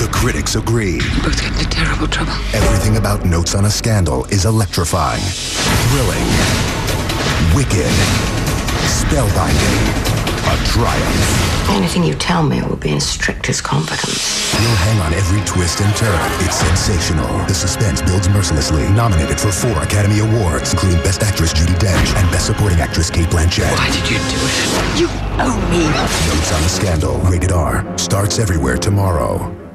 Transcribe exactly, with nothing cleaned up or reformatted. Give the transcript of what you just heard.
The critics agree. Both get into terrible trouble. Everything about Notes on a Scandal is electrifying, thrilling, wicked, spellbinding, a triumph. Anything you tell me will be in strictest confidence. You'll hang on every twist and turn. It's sensational. The suspense builds mercilessly. Nominated for four Academy Awards, including Best Actress Judi Dench and Best Supporting Actress Cate Blanchett. Why did you do it? You owe me. Notes on a Scandal, rated R, starts everywhere tomorrow.